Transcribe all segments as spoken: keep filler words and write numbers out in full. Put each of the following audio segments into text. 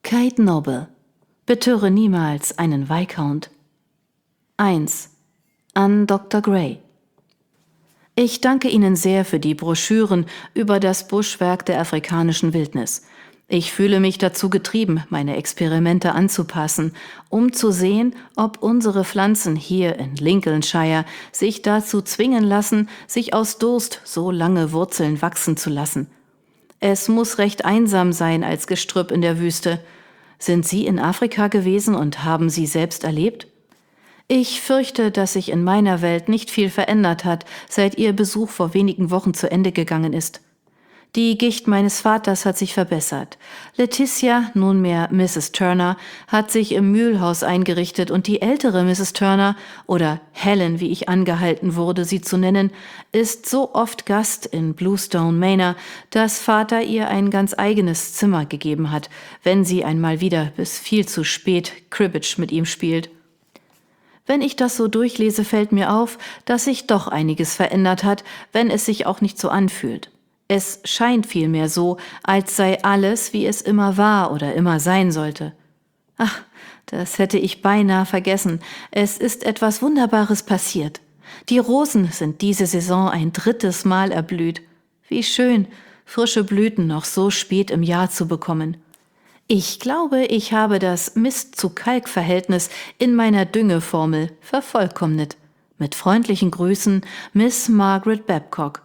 Kate Noble. Betöre niemals einen Viscount. eins. An Doktor Gray. Ich danke Ihnen sehr für die Broschüren über das Buschwerk der afrikanischen Wildnis. Ich fühle mich dazu getrieben, meine Experimente anzupassen, um zu sehen, ob unsere Pflanzen hier in Lincolnshire sich dazu zwingen lassen, sich aus Durst so lange Wurzeln wachsen zu lassen. Es muss recht einsam sein als Gestrüpp in der Wüste. Sind Sie in Afrika gewesen und haben Sie selbst erlebt? Ich fürchte, dass sich in meiner Welt nicht viel verändert hat, seit Ihr Besuch vor wenigen Wochen zu Ende gegangen ist. Die Gicht meines Vaters hat sich verbessert. Letitia, nunmehr Misses Turner, hat sich im Mühlhaus eingerichtet und die ältere Misses Turner, oder Helen, wie ich angehalten wurde, sie zu nennen, ist so oft Gast in Bluestone Manor, dass Vater ihr ein ganz eigenes Zimmer gegeben hat, wenn sie einmal wieder bis viel zu spät Cribbage mit ihm spielt. Wenn ich das so durchlese, fällt mir auf, dass sich doch einiges verändert hat, wenn es sich auch nicht so anfühlt. Es scheint vielmehr so, als sei alles, wie es immer war oder immer sein sollte. Ach, das hätte ich beinahe vergessen. Es ist etwas Wunderbares passiert. Die Rosen sind diese Saison ein drittes Mal erblüht. Wie schön, frische Blüten noch so spät im Jahr zu bekommen. Ich glaube, ich habe das Mist-zu-Kalk-Verhältnis in meiner Düngeformel vervollkommnet. Mit freundlichen Grüßen, Miss Margaret Babcock.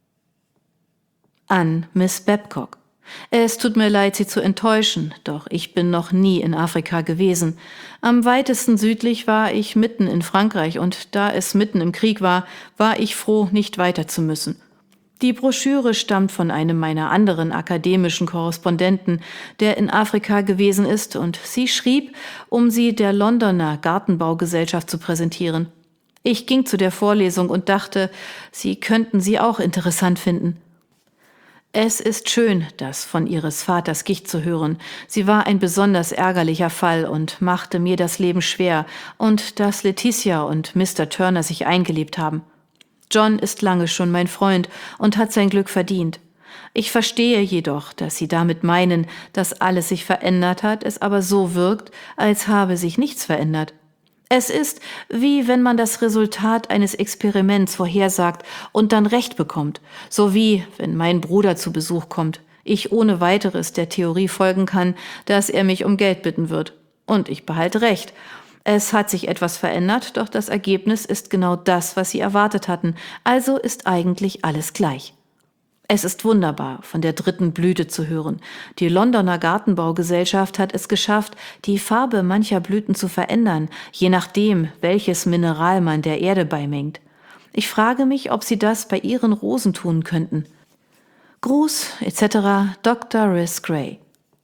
An Miss Babcock. Es tut mir leid, Sie zu enttäuschen, doch ich bin noch nie in Afrika gewesen. Am weitesten südlich war ich mitten in Frankreich und da es mitten im Krieg war, war ich froh, nicht weiter zu müssen. Die Broschüre stammt von einem meiner anderen akademischen Korrespondenten, der in Afrika gewesen ist, und sie schrieb, um sie der Londoner Gartenbaugesellschaft zu präsentieren. Ich ging zu der Vorlesung und dachte, Sie könnten sie auch interessant finden. Es ist schön, das von Ihres Vaters Gicht zu hören. Sie war ein besonders ärgerlicher Fall und machte mir das Leben schwer, und dass Letitia und Mister Turner sich eingelebt haben. John ist lange schon mein Freund und hat sein Glück verdient. Ich verstehe jedoch, dass Sie damit meinen, dass alles sich verändert hat, es aber so wirkt, als habe sich nichts verändert. Es ist, wie wenn man das Resultat eines Experiments vorhersagt und dann Recht bekommt, so wie, wenn mein Bruder zu Besuch kommt, ich ohne weiteres der Theorie folgen kann, dass er mich um Geld bitten wird. Und ich behalte Recht. Es hat sich etwas verändert, doch das Ergebnis ist genau das, was Sie erwartet hatten, also ist eigentlich alles gleich. Es ist wunderbar, von der dritten Blüte zu hören. Die Londoner Gartenbaugesellschaft hat es geschafft, die Farbe mancher Blüten zu verändern, je nachdem, welches Mineral man der Erde beimengt. Ich frage mich, ob Sie das bei Ihren Rosen tun könnten. Gruß et cetera Doktor Rhys Gray.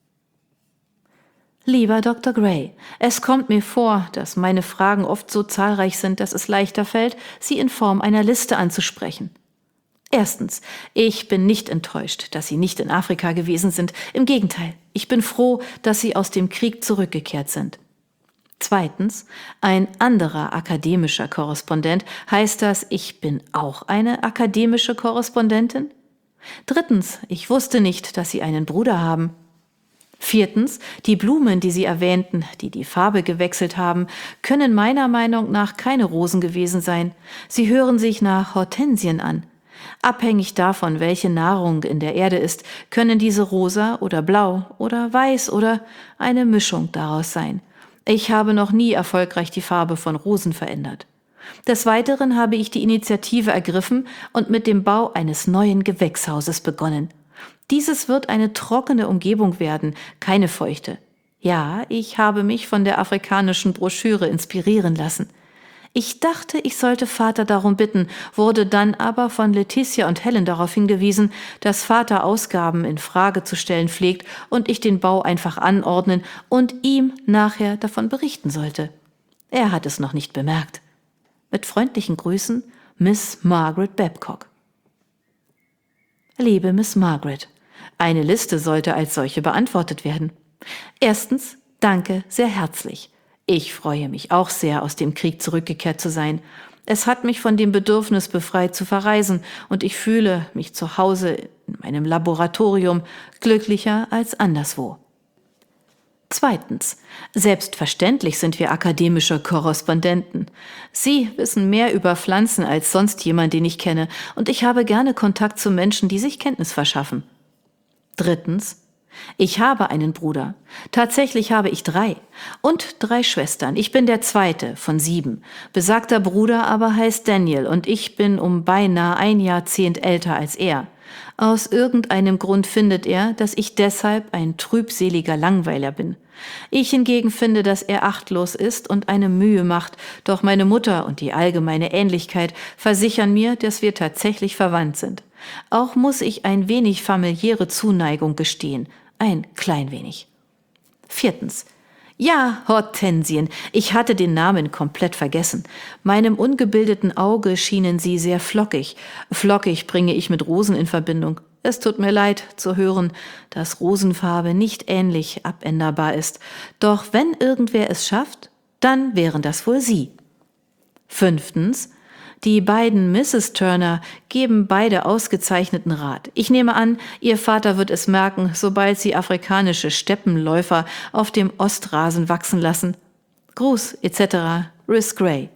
Lieber Doktor Gray, es kommt mir vor, dass meine Fragen oft so zahlreich sind, dass es leichter fällt, sie in Form einer Liste anzusprechen. Erstens, ich bin nicht enttäuscht, dass Sie nicht in Afrika gewesen sind. Im Gegenteil, ich bin froh, dass Sie aus dem Krieg zurückgekehrt sind. Zweitens, ein anderer akademischer Korrespondent, heißt das, ich bin auch eine akademische Korrespondentin? Drittens, ich wusste nicht, dass Sie einen Bruder haben. Viertens, die Blumen, die Sie erwähnten, die die Farbe gewechselt haben, können meiner Meinung nach keine Rosen gewesen sein. Sie hören sich nach Hortensien an. Abhängig davon, welche Nahrung in der Erde ist, können diese rosa oder blau oder weiß oder eine Mischung daraus sein. Ich habe noch nie erfolgreich die Farbe von Rosen verändert. Des Weiteren habe ich die Initiative ergriffen und mit dem Bau eines neuen Gewächshauses begonnen. Dieses wird eine trockene Umgebung werden, keine feuchte. Ja, ich habe mich von der afrikanischen Broschüre inspirieren lassen. Ich dachte, ich sollte Vater darum bitten, wurde dann aber von Letitia und Helen darauf hingewiesen, dass Vater Ausgaben in Frage zu stellen pflegt und ich den Bau einfach anordnen und ihm nachher davon berichten sollte. Er hat es noch nicht bemerkt. Mit freundlichen Grüßen, Miss Margaret Babcock. Liebe Miss Margaret, eine Liste sollte als solche beantwortet werden. Erstens, danke sehr herzlich. Ich freue mich auch sehr, aus dem Krieg zurückgekehrt zu sein. Es hat mich von dem Bedürfnis befreit, zu verreisen, und ich fühle mich zu Hause in meinem Laboratorium glücklicher als anderswo. Zweitens. Selbstverständlich sind wir akademische Korrespondenten. Sie wissen mehr über Pflanzen als sonst jemand, den ich kenne, und ich habe gerne Kontakt zu Menschen, die sich Kenntnis verschaffen. Drittens. Ich habe einen Bruder. Tatsächlich habe ich drei. Und drei Schwestern. Ich bin der zweite von sieben. Besagter Bruder aber heißt Daniel und ich bin um beinahe ein Jahrzehnt älter als er. Aus irgendeinem Grund findet er, dass ich deshalb ein trübseliger Langweiler bin. Ich hingegen finde, dass er achtlos ist und eine Mühe macht, doch meine Mutter und die allgemeine Ähnlichkeit versichern mir, dass wir tatsächlich verwandt sind. Auch muss ich ein wenig familiäre Zuneigung gestehen, ein klein wenig. Viertens. Ja, Hortensien, ich hatte den Namen komplett vergessen. Meinem ungebildeten Auge schienen sie sehr flockig. Flockig bringe ich mit Rosen in Verbindung. Es tut mir leid zu hören, dass Rosenfarbe nicht ähnlich abänderbar ist. Doch wenn irgendwer es schafft, dann wären das wohl Sie. Fünftens. Die beiden Misses Turner geben beide ausgezeichneten Rat. Ich nehme an, Ihr Vater wird es merken, sobald Sie afrikanische Steppenläufer auf dem Ostrasen wachsen lassen. Gruß et cetera. Rhys Gray.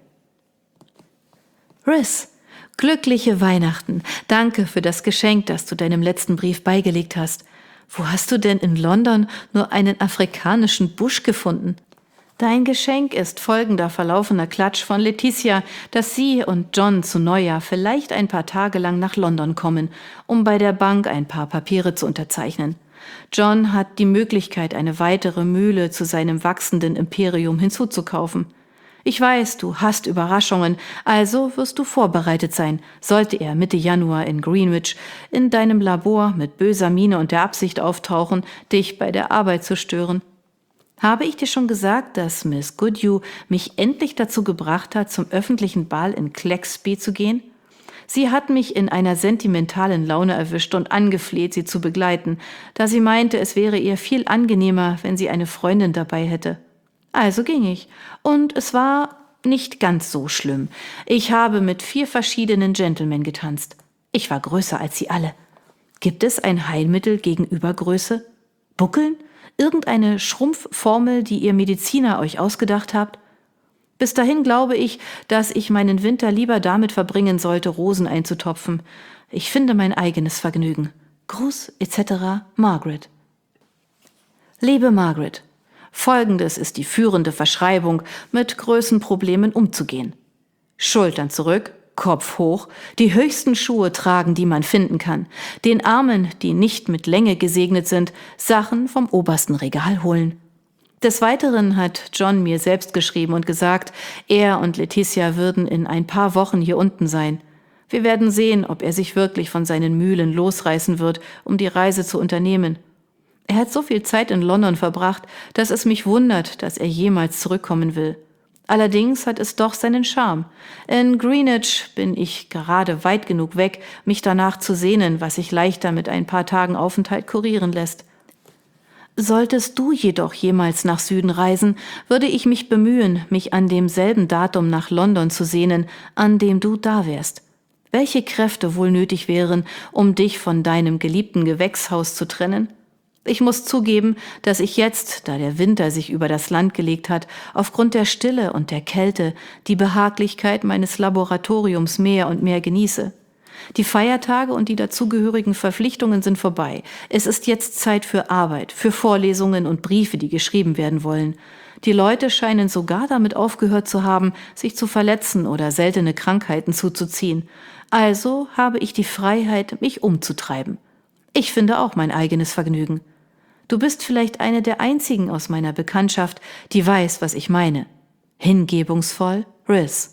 Rhys, glückliche Weihnachten. Danke für das Geschenk, das du deinem letzten Brief beigelegt hast. Wo hast du denn in London nur einen afrikanischen Busch gefunden? Dein Geschenk ist folgender verlaufener Klatsch von Leticia, dass sie und John zu Neujahr vielleicht ein paar Tage lang nach London kommen, um bei der Bank ein paar Papiere zu unterzeichnen. John hat die Möglichkeit, eine weitere Mühle zu seinem wachsenden Imperium hinzuzukaufen. Ich weiß, du hast Überraschungen, also wirst du vorbereitet sein, sollte er Mitte Januar in Greenwich in deinem Labor mit böser Miene und der Absicht auftauchen, dich bei der Arbeit zu stören. Habe ich dir schon gesagt, dass Miss Goodhue mich endlich dazu gebracht hat, zum öffentlichen Ball in Claxby zu gehen? Sie hat mich in einer sentimentalen Laune erwischt und angefleht, sie zu begleiten, da sie meinte, es wäre ihr viel angenehmer, wenn sie eine Freundin dabei hätte. Also ging ich, und es war nicht ganz so schlimm. Ich habe mit vier verschiedenen Gentlemen getanzt. Ich war größer als sie alle. Gibt es ein Heilmittel gegen Übergröße? Buckeln? Irgendeine Schrumpfformel, die ihr Mediziner euch ausgedacht habt? Bis dahin glaube ich, dass ich meinen Winter lieber damit verbringen sollte, Rosen einzutopfen. Ich finde mein eigenes Vergnügen. Gruß et cetera. Margaret. Liebe Margaret, folgendes ist die führende Verschreibung, mit Größenproblemen umzugehen. Schultern zurück, Kopf hoch, die höchsten Schuhe tragen, die man finden kann, den Armen, die nicht mit Länge gesegnet sind, Sachen vom obersten Regal holen. Des Weiteren hat John mir selbst geschrieben und gesagt, er und Leticia würden in ein paar Wochen hier unten sein. Wir werden sehen, ob er sich wirklich von seinen Mühlen losreißen wird, um die Reise zu unternehmen. Er hat so viel Zeit in London verbracht, dass es mich wundert, dass er jemals zurückkommen will. Allerdings hat es doch seinen Charme. In Greenwich bin ich gerade weit genug weg, mich danach zu sehnen, was sich leichter mit ein paar Tagen Aufenthalt kurieren lässt. Solltest du jedoch jemals nach Süden reisen, würde ich mich bemühen, mich an demselben Datum nach London zu sehnen, an dem du da wärst. Welche Kräfte wohl nötig wären, um dich von deinem geliebten Gewächshaus zu trennen? Ich muss zugeben, dass ich jetzt, da der Winter sich über das Land gelegt hat, aufgrund der Stille und der Kälte die Behaglichkeit meines Laboratoriums mehr und mehr genieße. Die Feiertage und die dazugehörigen Verpflichtungen sind vorbei. Es ist jetzt Zeit für Arbeit, für Vorlesungen und Briefe, die geschrieben werden wollen. Die Leute scheinen sogar damit aufgehört zu haben, sich zu verletzen oder seltene Krankheiten zuzuziehen. Also habe ich die Freiheit, mich umzutreiben. Ich finde auch mein eigenes Vergnügen. Du bist vielleicht eine der einzigen aus meiner Bekanntschaft, die weiß, was ich meine. Hingebungsvoll, Rhys.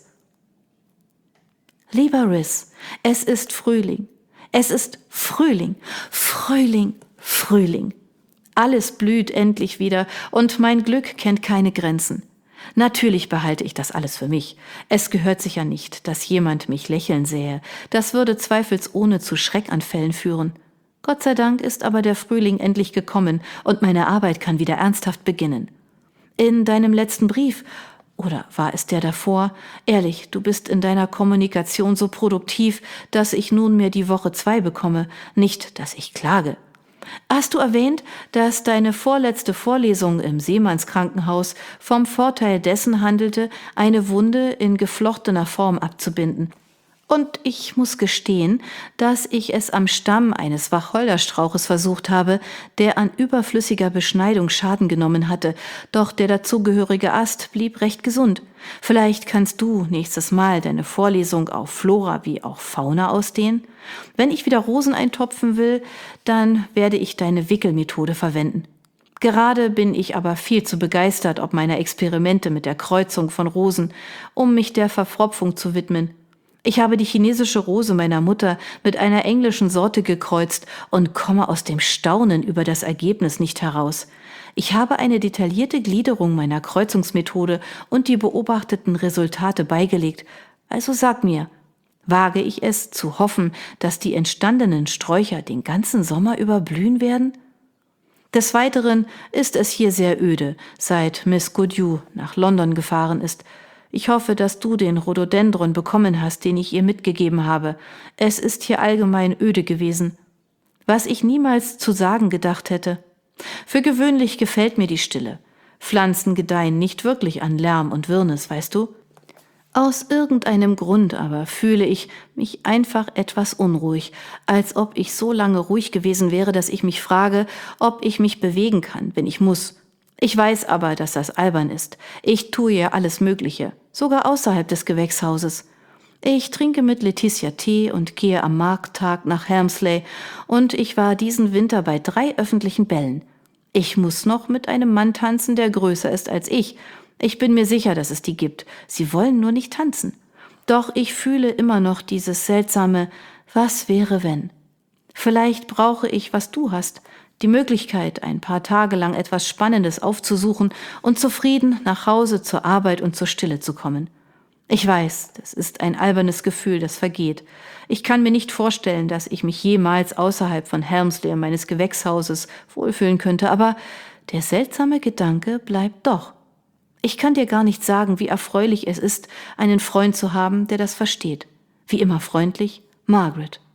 Lieber Rhys, es ist Frühling. Es ist Frühling, Frühling, Frühling. Alles blüht endlich wieder und mein Glück kennt keine Grenzen. Natürlich behalte ich das alles für mich. Es gehört sicher nicht, dass jemand mich lächeln sähe. Das würde zweifelsohne zu Schreckanfällen führen. Gott sei Dank ist aber der Frühling endlich gekommen und meine Arbeit kann wieder ernsthaft beginnen. In deinem letzten Brief, oder war es der davor, ehrlich, du bist in deiner Kommunikation so produktiv, dass ich nunmehr die Woche zwei bekomme, nicht, dass ich klage. Hast du erwähnt, dass deine vorletzte Vorlesung im Seemannskrankenhaus vom Vorteil dessen handelte, eine Wunde in geflochtener Form abzubinden? Und ich muss gestehen, dass ich es am Stamm eines Wacholderstrauches versucht habe, der an überflüssiger Beschneidung Schaden genommen hatte, doch der dazugehörige Ast blieb recht gesund. Vielleicht kannst du nächstes Mal deine Vorlesung auf Flora wie auch Fauna ausdehnen? Wenn ich wieder Rosen eintopfen will, dann werde ich deine Wickelmethode verwenden. Gerade bin ich aber viel zu begeistert ob meiner Experimente mit der Kreuzung von Rosen, um mich der Verpfropfung zu widmen. Ich habe die chinesische Rose meiner Mutter mit einer englischen Sorte gekreuzt und komme aus dem Staunen über das Ergebnis nicht heraus. Ich habe eine detaillierte Gliederung meiner Kreuzungsmethode und die beobachteten Resultate beigelegt. Also sag mir, wage ich es zu hoffen, dass die entstandenen Sträucher den ganzen Sommer über blühen werden? Des Weiteren ist es hier sehr öde, seit Miss Goodhue nach London gefahren ist. Ich hoffe, dass du den Rhododendron bekommen hast, den ich ihr mitgegeben habe. Es ist hier allgemein öde gewesen. Was ich niemals zu sagen gedacht hätte. Für gewöhnlich gefällt mir die Stille. Pflanzen gedeihen nicht wirklich an Lärm und Wirrnis, weißt du? Aus irgendeinem Grund aber fühle ich mich einfach etwas unruhig, als ob ich so lange ruhig gewesen wäre, dass ich mich frage, ob ich mich bewegen kann, wenn ich muss. Ich weiß aber, dass das albern ist. Ich tue ja alles Mögliche, sogar außerhalb des Gewächshauses. Ich trinke mit Letitia Tee und gehe am Markttag nach Helmsley und ich war diesen Winter bei drei öffentlichen Bällen. Ich muss noch mit einem Mann tanzen, der größer ist als ich. Ich bin mir sicher, dass es die gibt. Sie wollen nur nicht tanzen. Doch ich fühle immer noch dieses seltsame Was wäre wenn? Vielleicht brauche ich, was du hast, die Möglichkeit, ein paar Tage lang etwas Spannendes aufzusuchen und zufrieden nach Hause zur Arbeit und zur Stille zu kommen. Ich weiß, das ist ein albernes Gefühl, das vergeht. Ich kann mir nicht vorstellen, dass ich mich jemals außerhalb von Helmsley und meines Gewächshauses wohlfühlen könnte, aber der seltsame Gedanke bleibt doch. Ich kann dir gar nicht sagen, wie erfreulich es ist, einen Freund zu haben, der das versteht. Wie immer freundlich, Margaret.